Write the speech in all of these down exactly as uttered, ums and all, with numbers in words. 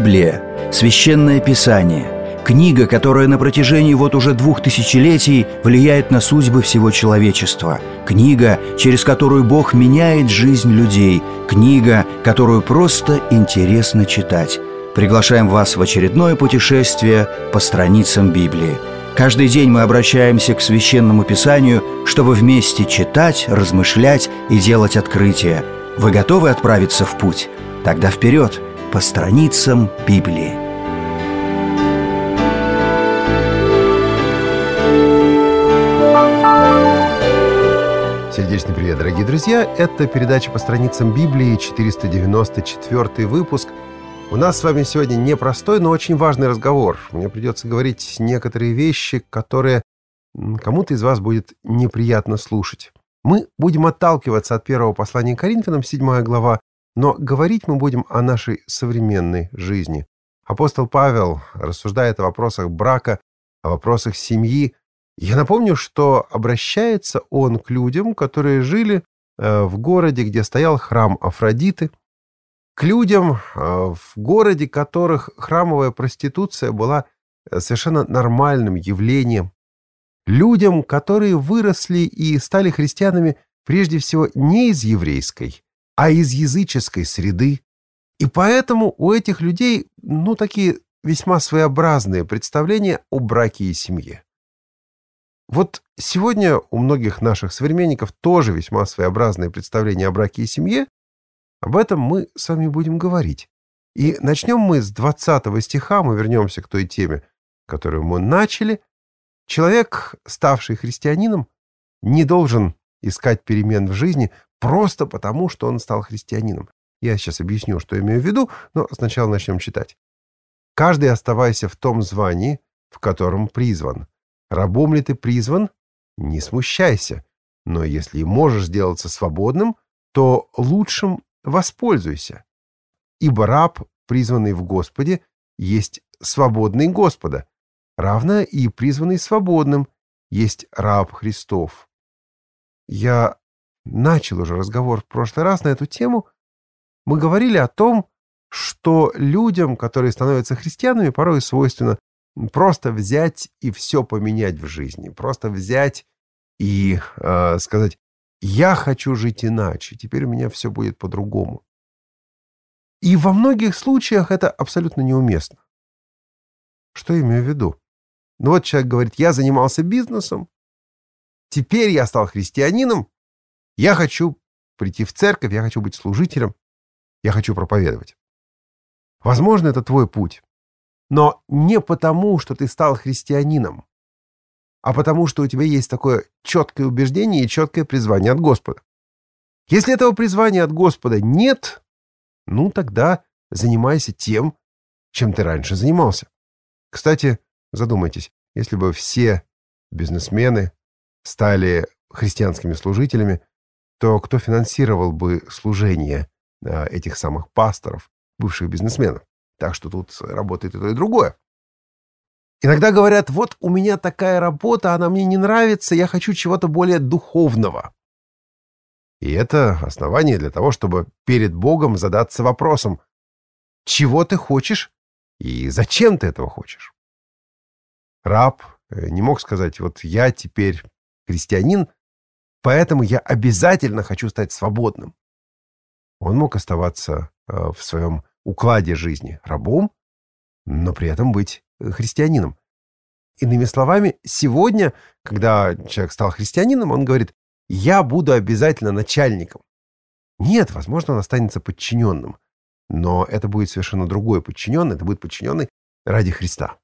Библия – священное писание, книга, которая на протяжении вот уже двух тысячелетий влияет на судьбы всего человечества, книга, через которую Бог меняет жизнь людей, книга, которую просто интересно читать. Приглашаем вас в очередное путешествие по страницам Библии. Каждый день мы обращаемся к Священному Писанию, чтобы вместе читать, размышлять и делать открытия. Вы готовы отправиться в путь? Тогда вперед, по страницам Библии. Сердечный привет, дорогие друзья! Это передача по страницам Библии, четыреста девяносто четвёртый выпуск. У нас с вами сегодня непростой, но очень важный разговор. Мне придется говорить некоторые вещи, которые кому-то из вас будет неприятно слушать. Мы будем отталкиваться от первого послания к Коринфянам, седьмая глава, но говорить мы будем о нашей современной жизни. Апостол Павел рассуждает о вопросах брака, о вопросах семьи. Я напомню, что обращается он к людям, которые жили в городе, где стоял храм Афродиты, к людям в городе, которых храмовая проституция была совершенно нормальным явлением, людям, которые выросли и стали христианами прежде всего не из еврейской, а из языческой среды. И поэтому у этих людей, ну, такие весьма своеобразные представления о браке и семье. Вот сегодня у многих наших современников тоже весьма своеобразные представления о браке и семье. Об этом мы с вами будем говорить. И начнем мы с двадцатого стиха, мы вернемся к той теме, которую мы начали. Человек, ставший христианином, не должен искать перемен в жизни просто потому, что он стал христианином. Я сейчас объясню, что имею в виду, но сначала начнем читать. «Каждый оставайся в том звании, в котором призван. Рабом ли ты призван? Не смущайся. Но если и можешь сделаться свободным, то лучшим воспользуйся. Ибо раб, призванный в Господе, есть свободный Господа, равно и призванный свободным есть раб Христов». Я начал уже разговор в прошлый раз на эту тему. Мы говорили о том, что людям, которые становятся христианами, порой свойственно просто взять и все поменять в жизни. Просто взять и э, сказать: «Я хочу жить иначе, теперь у меня все будет по-другому». И во многих случаях это абсолютно неуместно. Что я имею в виду? Ну вот человек говорит: «Я занимался бизнесом, теперь я стал христианином, я хочу прийти в церковь, я хочу быть служителем, я хочу проповедовать». Возможно, это твой путь, но не потому, что ты стал христианином, а потому, что у тебя есть такое четкое убеждение и четкое призвание от Господа. Если этого призвания от Господа нет, ну тогда занимайся тем, чем ты раньше занимался. Кстати, задумайтесь, если бы все бизнесмены стали христианскими служителями, то кто финансировал бы служение а, этих самых пасторов, бывших бизнесменов? Так что тут работает и то, и другое. Иногда говорят: вот у меня такая работа, она мне не нравится, я хочу чего-то более духовного. И это основание для того, чтобы перед Богом задаться вопросом: чего ты хочешь и зачем ты этого хочешь? Раб не мог сказать: вот я теперь христианин, поэтому я обязательно хочу стать свободным. Он мог оставаться в своем укладе жизни рабом, но при этом быть христианином. Иными словами, сегодня, когда человек стал христианином, он говорит: я буду обязательно начальником. Нет, возможно, он останется подчиненным, но это будет совершенно другой подчиненный, это будет подчиненный ради Христа.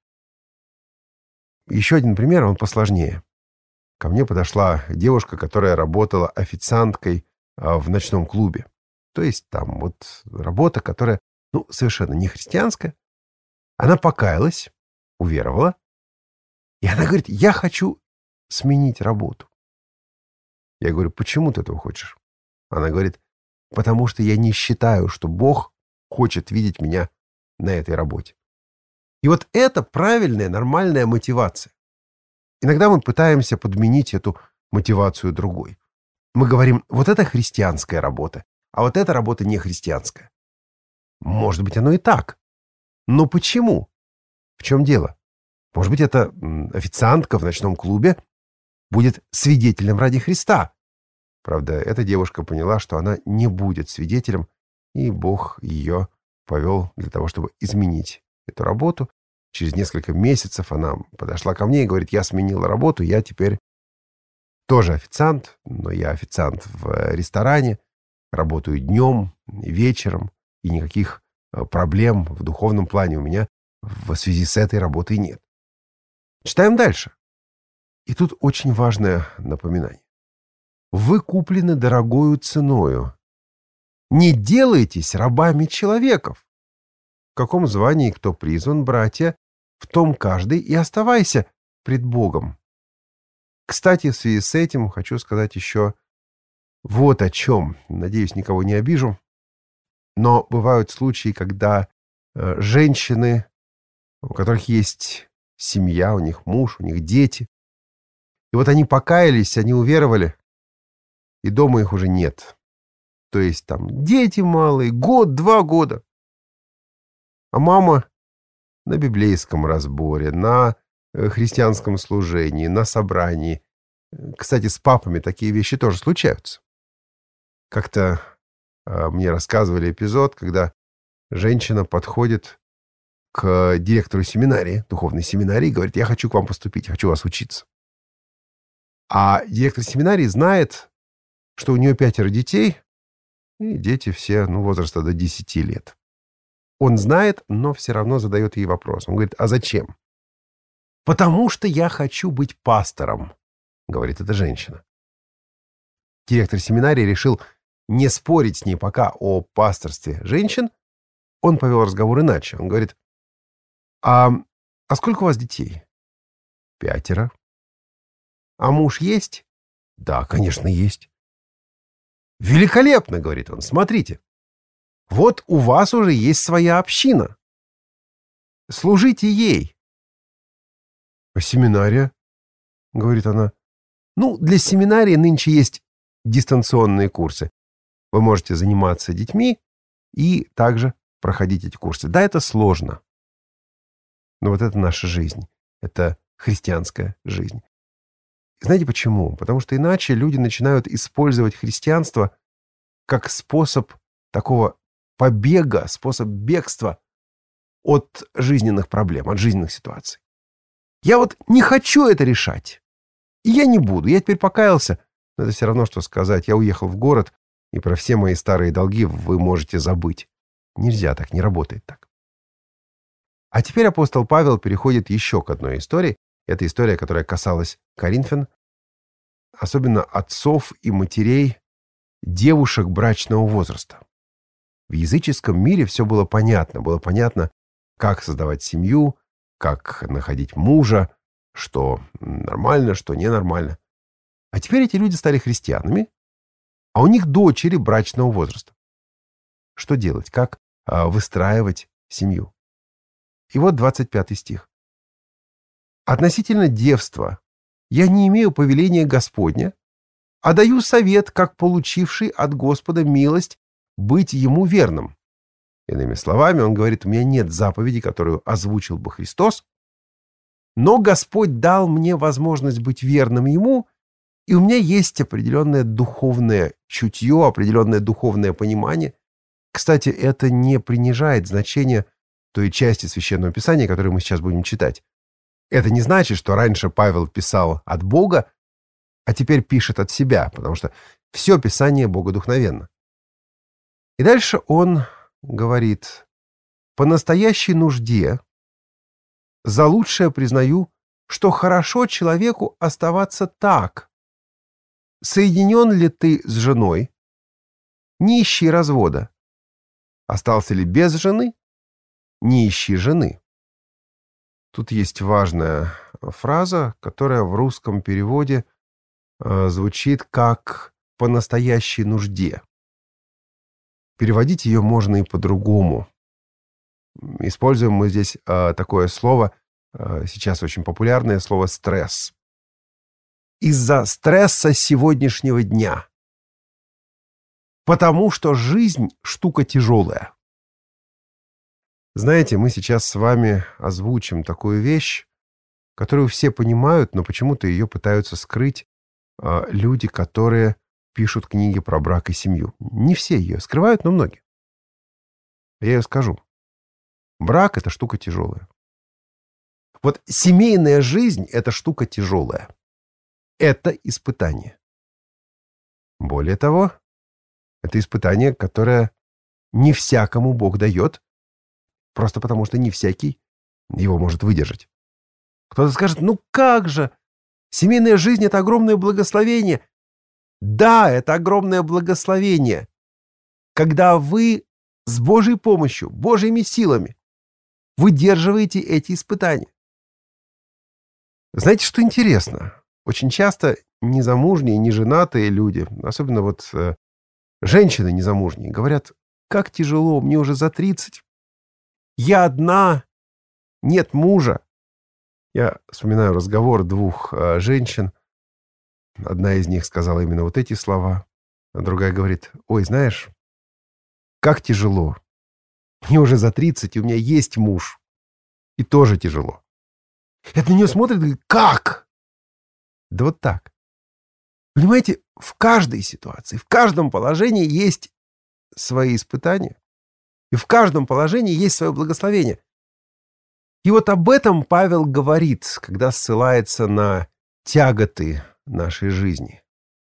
Еще один пример, он посложнее. Ко мне подошла девушка, которая работала официанткой в ночном клубе. То есть там вот работа, которая, ну, совершенно не христианская. Она покаялась, уверовала, и она говорит: я хочу сменить работу. Я говорю: почему ты этого хочешь? Она говорит: потому что я не считаю, что Бог хочет видеть меня на этой работе. И вот это правильная, нормальная мотивация. Иногда мы пытаемся подменить эту мотивацию другой. Мы говорим: вот это христианская работа, а вот эта работа не христианская. Может быть, оно и так. Но почему? В чем дело? Может быть, эта официантка в ночном клубе будет свидетелем ради Христа? Правда, эта девушка поняла, что она не будет свидетелем, и Бог ее повел для того, чтобы изменить эту работу. Через несколько месяцев она подошла ко мне и говорит: я сменила работу, я теперь тоже официант, но я официант в ресторане, работаю днем, вечером, и никаких проблем в духовном плане у меня в связи с этой работой нет. Читаем дальше. И тут очень важное напоминание. Вы куплены дорогою ценою. Не делайтесь рабами человеков. В каком звании кто призван, братья, в том каждый и оставайся пред Богом. Кстати, в связи с этим хочу сказать еще вот о чем. Надеюсь, никого не обижу. Но бывают случаи, когда э, женщины, у которых есть семья, у них муж, у них дети, и вот они покаялись, они уверовали, и дома их уже нет. То есть там дети малые, год, два года. А мама на библейском разборе, на христианском служении, на собрании. Кстати, с папами такие вещи тоже случаются. Как-то э, мне рассказывали эпизод, когда женщина подходит к директору семинарии, духовной семинарии, и говорит: я хочу к вам поступить, хочу у вас учиться. А директор семинарии знает, что у нее пятеро детей, и дети все, ну, возраста до десяти лет. Он знает, но все равно задает ей вопрос. Он говорит: а зачем? Потому что я хочу быть пастором, говорит эта женщина. Директор семинарии решил не спорить с ней пока о пасторстве женщин. Он повел разговор иначе. Он говорит: а, а сколько у вас детей? Пятеро. А муж есть? Да, конечно, есть. Великолепно, говорит он, смотрите. Вот у вас уже есть своя община. Служите ей. А семинария? Говорит она. Ну, для семинарии нынче есть дистанционные курсы. Вы можете заниматься детьми и также проходить эти курсы. Да, это сложно. Но вот это наша жизнь. Это христианская жизнь. Знаете почему? Потому что иначе люди начинают использовать христианство как способ такого побега, способ бегства от жизненных проблем, от жизненных ситуаций. Я вот не хочу это решать. И я не буду. Я теперь покаялся. Но это все равно, что сказать: я уехал в город, и про все мои старые долги вы можете забыть. Нельзя так, не работает так. А теперь апостол Павел переходит еще к одной истории. Это история, которая касалась Коринфян, особенно отцов и матерей девушек брачного возраста. В языческом мире все было понятно. Было понятно, как создавать семью, как находить мужа, что нормально, что ненормально. А теперь эти люди стали христианами, а у них дочери брачного возраста. Что делать? Как а, выстраивать семью? И вот двадцать пятый стих. «Относительно девства я не имею повеления Господня, а даю совет, как получивший от Господа милость быть ему верным». Иными словами, он говорит: у меня нет заповеди, которую озвучил бы Христос, но Господь дал мне возможность быть верным ему, и у меня есть определенное духовное чутье, определенное духовное понимание. Кстати, это не принижает значение той части Священного Писания, которую мы сейчас будем читать. Это не значит, что раньше Павел писал от Бога, а теперь пишет от себя, потому что все Писание богодухновенно. И дальше он говорит: по настоящей нужде за лучшее признаю, что хорошо человеку оставаться так. Соединен ли ты с женой? Не ищи развода. Остался ли без жены? Не ищи жены. Тут есть важная фраза, которая в русском переводе э, звучит как «по настоящей нужде». Переводить ее можно и по-другому. Используем мы здесь э, такое слово, э, сейчас очень популярное слово «стресс». Из-за стресса сегодняшнего дня. Потому что жизнь — штука тяжелая. Знаете, мы сейчас с вами озвучим такую вещь, которую все понимают, но почему-то ее пытаются скрыть а, люди, которые пишут книги про брак и семью. Не все ее скрывают, но многие. Я ее скажу. Брак — это штука тяжелая. Вот семейная жизнь — это штука тяжелая. Это испытание. Более того, это испытание, которое не всякому Бог дает, просто потому что не всякий его может выдержать. Кто-то скажет: ну как же, семейная жизнь — это огромное благословение. Да, это огромное благословение, когда вы с Божьей помощью, Божьими силами выдерживаете эти испытания. Знаете, что интересно? Очень часто незамужние, неженатые люди, особенно вот э, женщины незамужние, говорят: как тяжело, мне уже за тридцать, я одна, нет мужа. Я вспоминаю разговор двух э, женщин. Одна из них сказала именно вот эти слова, а другая говорит: ой, знаешь, как тяжело, мне уже за тридцать, и у меня есть муж, и тоже тяжело. Это на нее смотрит и говорит: как? Да вот так. Понимаете, в каждой ситуации, в каждом положении есть свои испытания, и в каждом положении есть свое благословение. И вот об этом Павел говорит, когда ссылается на тяготы нашей жизни.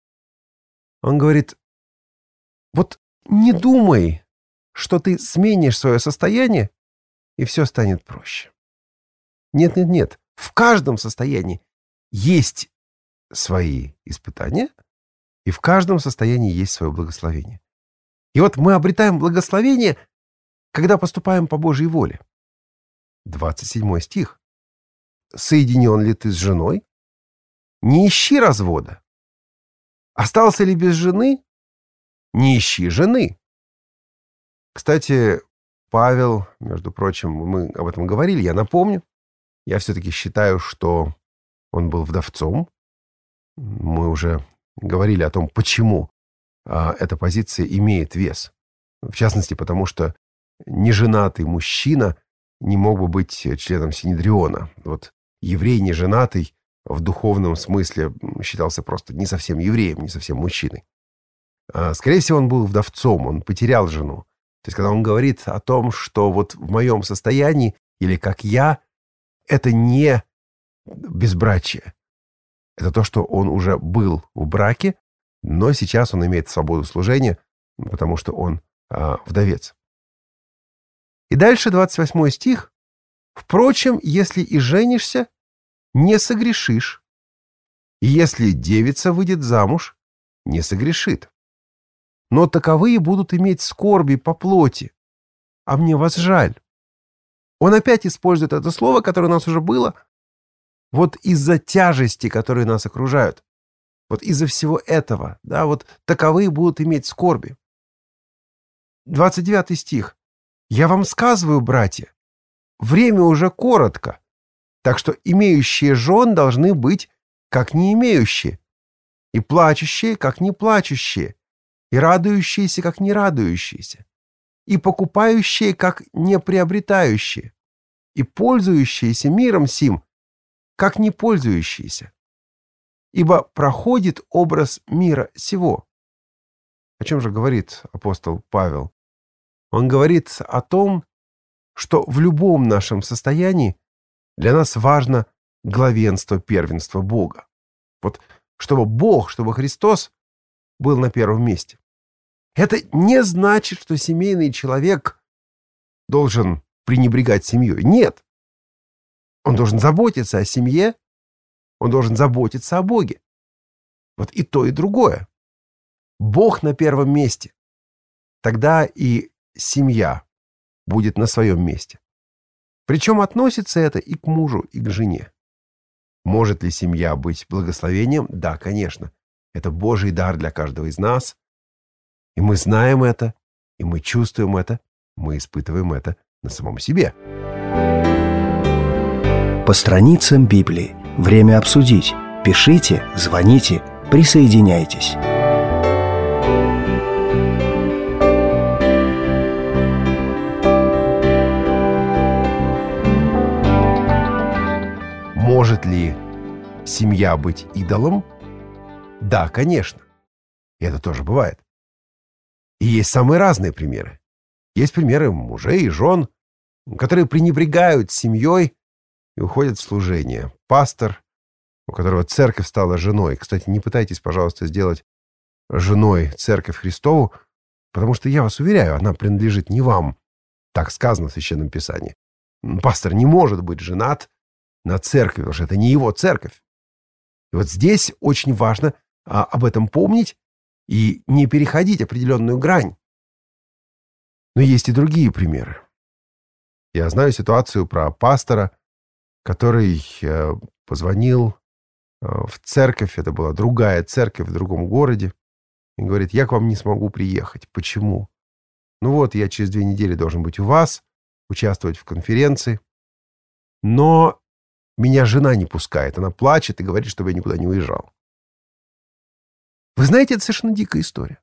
Он говорит: вот не думай, что ты сменишь свое состояние, и все станет проще. Нет, нет, нет. В каждом состоянии есть свои испытания, и в каждом состоянии есть свое благословение. И вот мы обретаем благословение, когда поступаем по Божьей воле. двадцать седьмой стих. «Соединен ли ты с женой? Не ищи развода. Остался ли без жены? Не ищи жены». Кстати, Павел, между прочим, мы об этом говорили, я напомню, я все-таки считаю, что он был вдовцом. Мы уже говорили о том, почему а, эта позиция имеет вес. В частности, потому что неженатый мужчина не мог бы быть членом Синедриона. Вот еврей неженатый в духовном смысле считался просто не совсем евреем, не совсем мужчиной. А, скорее всего, он был вдовцом, он потерял жену. То есть, когда он говорит о том, что вот в моем состоянии, или как я, это не безбрачие. Это то, что он уже был в браке, но сейчас он имеет свободу служения, потому что он а, вдовец. И дальше двадцать восьмой стих. «Впрочем, если и женишься, не согрешишь. И если девица выйдет замуж, не согрешит. Но таковые будут иметь скорби по плоти, а мне вас жаль». Он опять использует это слово, которое у нас уже было, вот из-за тяжести, которые нас окружают. Вот из-за всего этого, да, вот таковые будут иметь скорби. двадцать девятый стих. «Я вам сказываю, братья, время уже коротко, так что имеющие жен должны быть как не имеющие, и плачущие, как не плачущие, и радующиеся, как не радующиеся, и покупающие, как не приобретающие, и пользующиеся миром сим, как не пользующиеся. Ибо проходит образ мира сего». О чем же говорит апостол Павел? Он говорит о том, что в любом нашем состоянии для нас важно главенство, первенство Бога. Вот чтобы Бог, чтобы Христос был на первом месте. Это не значит, что семейный человек должен пренебрегать семьей. Нет. Он должен заботиться о семье, он должен заботиться о Боге. Вот и то, и другое. Бог на первом месте. Тогда и семья будет на своем месте. Причем относится это и к мужу, и к жене. Может ли семья быть благословением? Да, конечно. Это Божий дар для каждого из нас. И мы знаем это, и мы чувствуем это, мы испытываем это на самом себе. По страницам Библии. Время обсудить. Пишите, звоните, присоединяйтесь. Может ли семья быть идолом? Да, конечно. И это тоже бывает. И есть самые разные примеры. Есть примеры мужей и жен, которые пренебрегают семьей и уходят в служение. Пастор, у которого церковь стала женой. Кстати, не пытайтесь, пожалуйста, сделать женой церковь Христову, потому что, я вас уверяю, она принадлежит не вам. Так сказано в Священном Писании. Пастор не может быть женат на церкви, потому что это не его церковь. И вот здесь очень важно а, об этом помнить и не переходить определенную грань. Но есть и другие примеры. Я знаю ситуацию про пастора, который э, позвонил э, в церковь, это была другая церковь в другом городе, и говорит: я к вам не смогу приехать. Почему? Ну вот, я через две недели должен быть у вас, участвовать в конференции, но меня жена не пускает, она плачет и говорит, чтобы я никуда не уезжал. Вы знаете, это совершенно дикая история.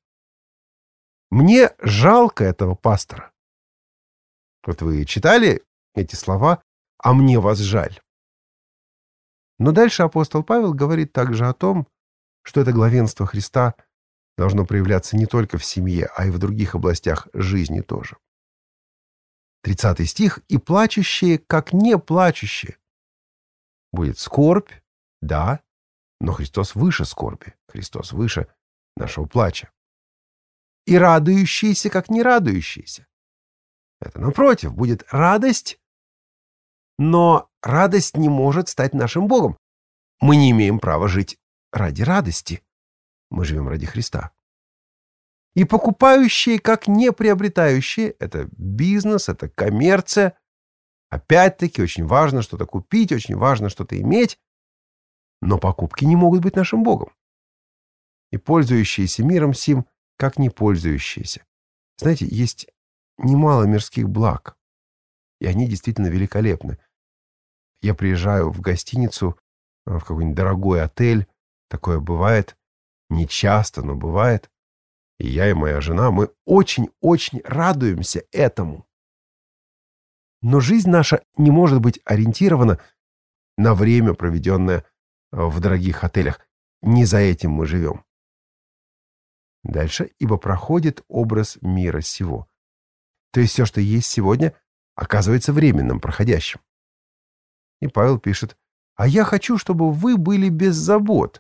Мне жалко этого пастора. Вот вы читали эти слова, а мне вас жаль. Но дальше апостол Павел говорит также о том, что это главенство Христа должно проявляться не только в семье, а и в других областях жизни тоже. тридцатый стих. «И плачущие, как не плачущие». Будет скорбь, да, но Христос выше скорби, Христос выше нашего плача. «И радующиеся, как не радующиеся». Это, напротив, будет радость, но радость не может стать нашим Богом. Мы не имеем права жить ради радости. Мы живем ради Христа. «И покупающие, как не приобретающие». Это бизнес, это коммерция. Опять-таки, очень важно что-то купить, очень важно что-то иметь. Но покупки не могут быть нашим Богом. «И пользующиеся миром сим, как не пользующиеся». Знаете, есть немало мирских благ, и они действительно великолепны. Я приезжаю в гостиницу, в какой-нибудь дорогой отель, такое бывает, не часто, но бывает, и я и моя жена, мы очень-очень радуемся этому. Но жизнь наша не может быть ориентирована на время, проведенное в дорогих отелях. Не за этим мы живем. Дальше, ибо проходит образ мира сего. То есть все, что есть сегодня, оказывается временным, проходящим. И Павел пишет: «А я хочу, чтобы вы были без забот.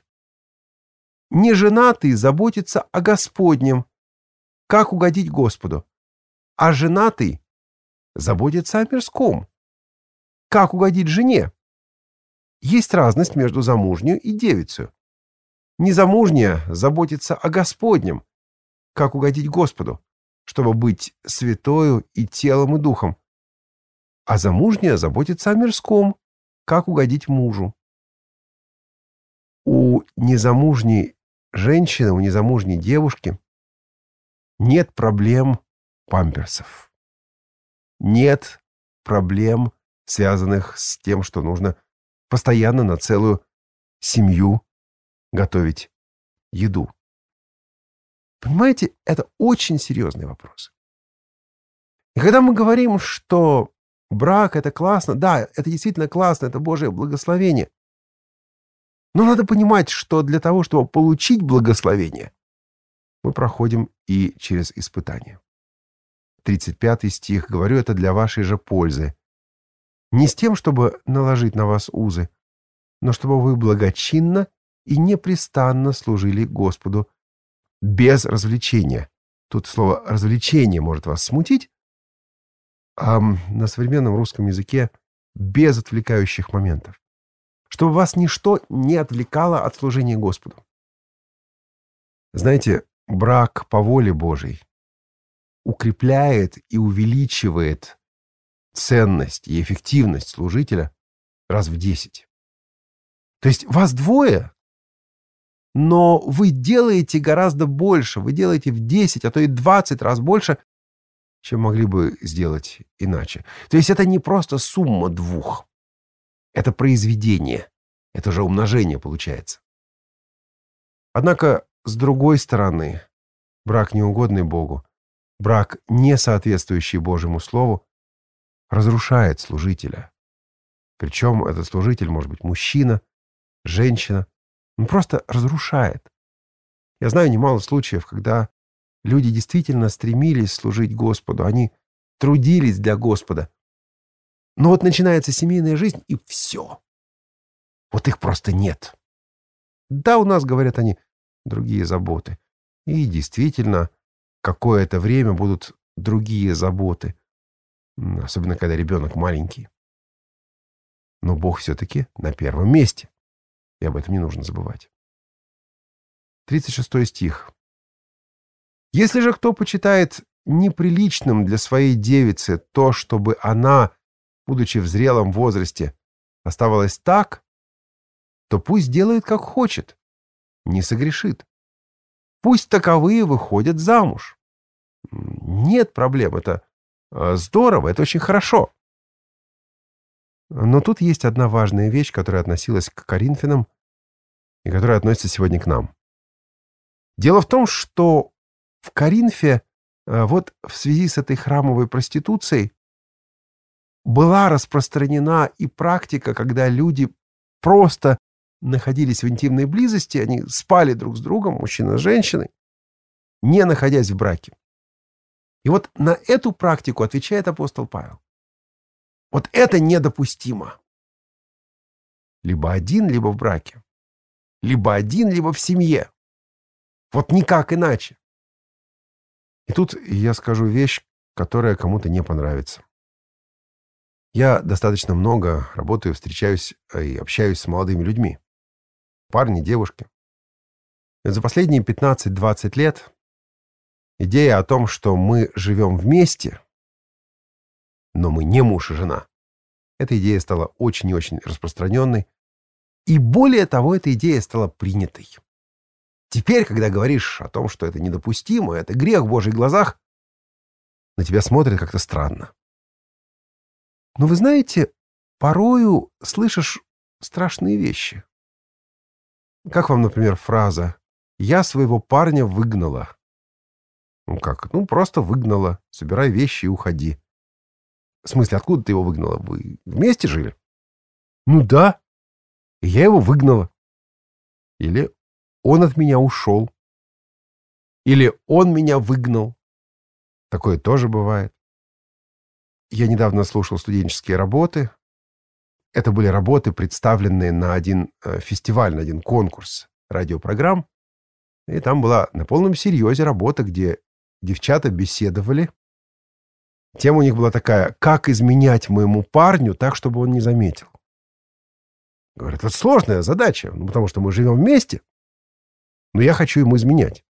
Неженатый заботится о Господнем, как угодить Господу, а женатый заботится о мирском, как угодить жене. Есть разность между замужней и девицей. Незамужняя заботится о Господнем, как угодить Господу, чтобы быть святою и телом, и духом, а замужняя заботится о мирском, как угодить мужу». У незамужней женщины, у незамужней девушки нет проблем памперсов. Нет проблем, связанных с тем, что нужно постоянно на целую семью готовить еду. Понимаете, это очень серьезный вопрос. И когда мы говорим, что брак — это классно, да, это действительно классно, это Божие благословение. Но надо понимать, что для того, чтобы получить благословение, мы проходим и через испытания. тридцать пятый стих. «Говорю это для вашей же пользы. Не с тем, чтобы наложить на вас узы, но чтобы вы благочинно и непрестанно служили Господу без развлечения». Тут слово «развлечение» может вас смутить, а на современном русском языке без отвлекающих моментов. Чтобы вас ничто не отвлекало от служения Господу. Знаете, брак по воле Божьей укрепляет и увеличивает ценность и эффективность служителя раз в десять. То есть вас двое, но вы делаете гораздо больше, вы делаете в десять, а то и двадцать раз больше, чем могли бы сделать иначе. То есть это не просто сумма двух. Это произведение. Это же умножение получается. Однако, с другой стороны, брак, неугодный Богу, брак, не соответствующий Божьему Слову, разрушает служителя. Причем этот служитель может быть мужчина, женщина. Он просто разрушает. Я знаю немало случаев, когда люди действительно стремились служить Господу, они трудились для Господа. Но вот начинается семейная жизнь, и все. Вот их просто нет. Да, у нас, говорят они, другие заботы. И действительно, какое-то время будут другие заботы. Особенно, когда ребенок маленький. Но Бог все-таки на первом месте. И об этом не нужно забывать. тридцать шестой стих. «Если же кто почитает неприличным для своей девицы то, чтобы она, будучи в зрелом возрасте, оставалась так, то пусть делает, как хочет, не согрешит. Пусть таковые выходят замуж». Нет проблем, это здорово, это очень хорошо. Но тут есть одна важная вещь, которая относилась к Коринфянам и которая относится сегодня к нам. Дело в том, что в Коринфе, вот в связи с этой храмовой проституцией, была распространена и практика, когда люди просто находились в интимной близости, они спали друг с другом, мужчина с женщиной, не находясь в браке. И вот на эту практику отвечает апостол Павел. Вот это недопустимо. Либо один, либо в браке. Либо один, либо в семье. Вот никак иначе. И тут я скажу вещь, которая кому-то не понравится. Я достаточно много работаю, встречаюсь и общаюсь с молодыми людьми. Парни, девушки. И за последние пятнадцать-двадцать лет идея о том, что мы живем вместе, но мы не муж и жена, эта идея стала очень и очень распространенной. И более того, эта идея стала принятой. Теперь, когда говоришь о том, что это недопустимо, это грех в Божьих глазах, на тебя смотрят как-то странно. Но вы знаете, порою слышишь страшные вещи. Как вам, например, фраза «Я своего парня выгнала». Ну как? Ну, просто выгнала. Собирай вещи и уходи. В смысле, откуда ты его выгнала? Вы вместе жили? Ну да. И я его выгнала. Или он от меня ушел. Или он меня выгнал. Такое тоже бывает. Я недавно слушал студенческие работы. Это были работы, представленные на один фестиваль, на один конкурс радиопрограмм. И там была на полном серьезе работа, где девчата беседовали. Тема у них была такая: как изменять моему парню так, чтобы он не заметил. Говорят, это сложная задача, ну, потому что мы живем вместе, но я хочу ему изменять.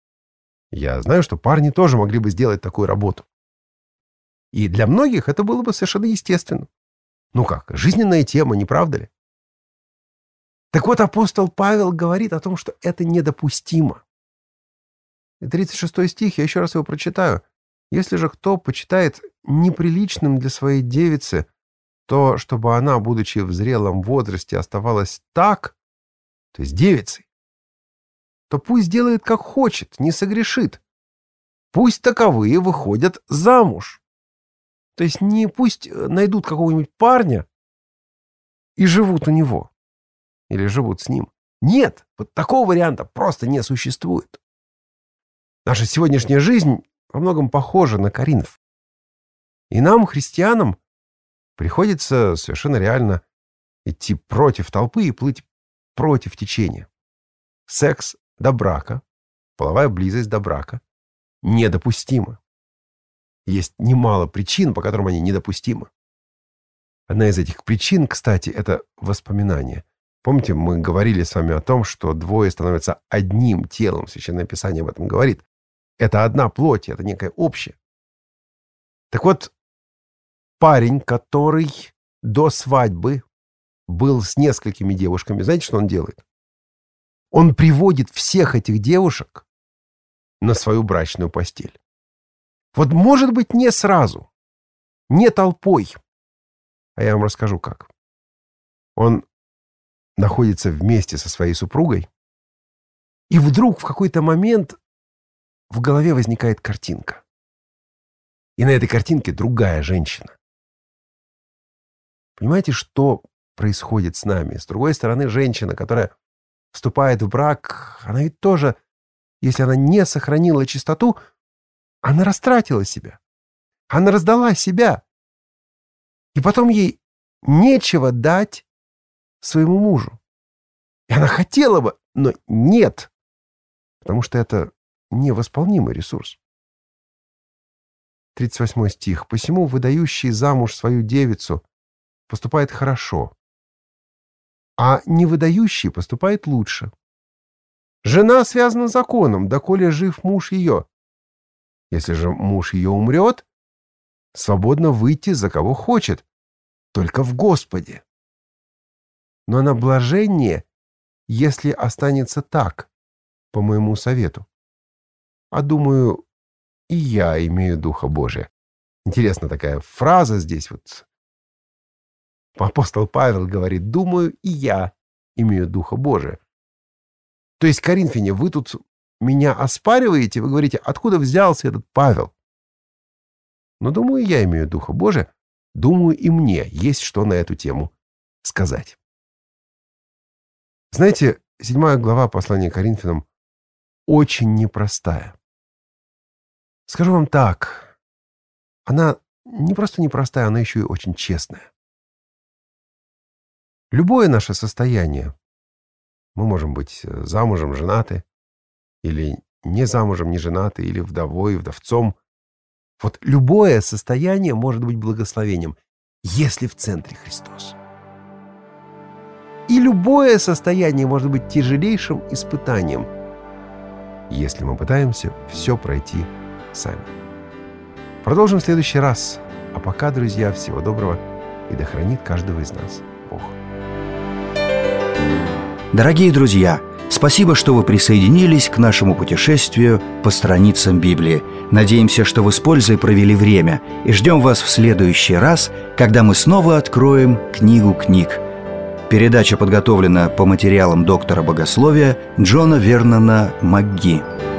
Я знаю, что парни тоже могли бы сделать такую работу. И для многих это было бы совершенно естественно. Ну как, жизненная тема, не правда ли? Так вот, апостол Павел говорит о том, что это недопустимо. И тридцать шестой стих, я еще раз его прочитаю. «Если же кто почитает неприличным для своей девицы то, чтобы она, будучи в зрелом возрасте, оставалась так, то есть девицей, то пусть делает, как хочет, не согрешит. Пусть таковые выходят замуж». То есть не пусть найдут какого-нибудь парня и живут у него. Или живут с ним. Нет, вот такого варианта просто не существует. Наша сегодняшняя жизнь во многом похожа на Коринф. И нам, христианам, приходится совершенно реально идти против толпы и плыть против течения. Секс до брака, половая близость до брака недопустима. Есть немало причин, по которым они недопустимы. Одна из этих причин, кстати, это воспоминания. Помните, мы говорили с вами о том, что двое становятся одним телом. Священное Писание об этом говорит. Это одна плоть, это некое общее. Так вот, парень, который до свадьбы был с несколькими девушками, знаете, что он делает? Он приводит всех этих девушек на свою брачную постель. Вот, может быть, не сразу, не толпой, а я вам расскажу как. Он находится вместе со своей супругой, и вдруг в какой-то момент в голове возникает картинка. И на этой картинке другая женщина. Понимаете, что происходит с нами? С другой стороны, женщина, которая вступает в брак, она ведь тоже, если она не сохранила чистоту, она растратила себя. Она раздала себя. И потом ей нечего дать своему мужу. И она хотела бы, но нет. Потому что это невосполнимый ресурс. тридцать восьмой стих. «Посему выдающий замуж свою девицу поступает хорошо, а не выдающий поступает лучше. Жена связана законом, доколе жив муж ее. Если же муж ее умрет, свободно выйти за кого хочет, только в Господе. Но она блаженнее, если останется так, по моему совету. А думаю, и я имею Духа Божия». Интересна такая фраза здесь вот. Апостол Павел говорит: «Думаю, и я имею Духа Божия». То есть, коринфяне, вы тут меня оспариваете, вы говорите, откуда взялся этот Павел? Но думаю, я имею Духа Божия, думаю, и мне есть что на эту тему сказать. Знаете, седьмая глава послания к Коринфянам очень непростая. Скажу вам так, она не просто непростая, она еще и очень честная. Любое наше состояние, мы можем быть замужем, женаты, или не замужем, не женаты, или вдовой, вдовцом. Вот любое состояние может быть благословением, если в центре Христос. И любое состояние может быть тяжелейшим испытанием, если мы пытаемся все пройти сами. Продолжим в следующий раз. А пока, друзья, всего доброго, и да хранит каждого из нас Бог. Дорогие друзья, спасибо, что вы присоединились к нашему путешествию по страницам Библии. Надеемся, что вы с пользой провели время, и ждем вас в следующий раз, когда мы снова откроем книгу книг. Передача подготовлена по материалам доктора богословия Джона Вернона МакГи.